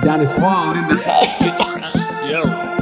Danny Swan in the house. Yo.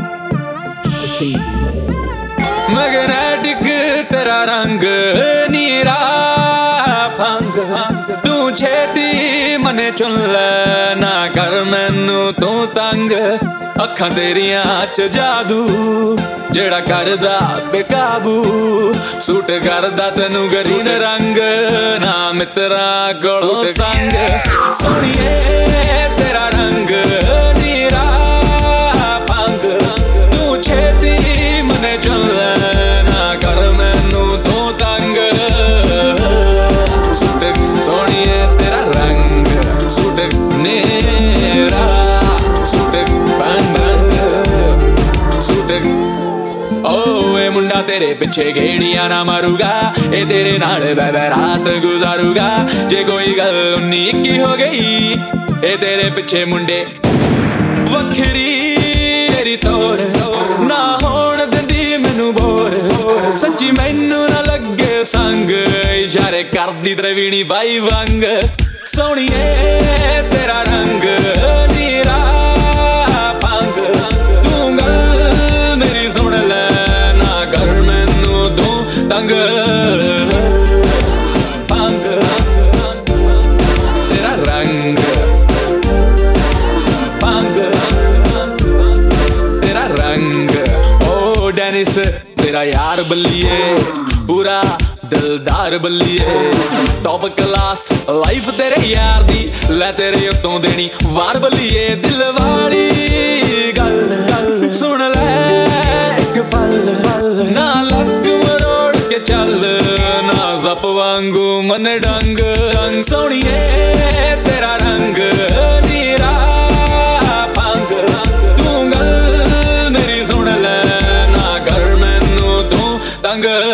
Magnetic तेरा रंग नीरा भंग तू छेती मने चुन ले ना कर मैनू तू तंग अखां तेरियां च जादू जेड़ा करदा बेकाबू सूट करदा तैनू ग्रीन रंग ना मित्रा कोलों संग सोनिए तेरा रंग नीरा भंग तू छेती मने चुन ले ना कर मैनू तू तंग सूट सोनिए तेरा रंग सूट नेरा सूट बंद सूट ओ ए मुंडा तेरे पिछे गेड़ियां ना मारूगा ए तेरे नाल बह रात गुजारूगा जे कोई गल 19-21 हो गई ए तेरे पिछे मुंडे वखरी तेरी तोर ना होण दिंदी मैनू बोर सच्ची मैनू ना लगे संग इशारे करदी द्रवीणी बाई वांग सोनिए तेरा रंग नीरा भंग तू गल मेरी सुन ले ना कर मैनू तू तंग भंग तेरा रंग भंग तेरा रंग ओ डेनिस तेरा यार बल्लिए पूरा दिलदार बल्लिए टॉप क्लास लाइफ तेरे यार दी लै तेरे उत्तों देनी वार बल्लिए दिल वाली गल सुन ले एक पल ना लग मरोड़ के चल ना जप वांगू मन डंग सोनिए तेरा रंग नीरा भंग तू गल मेरी सुन ले ना कर मैनू तू तंग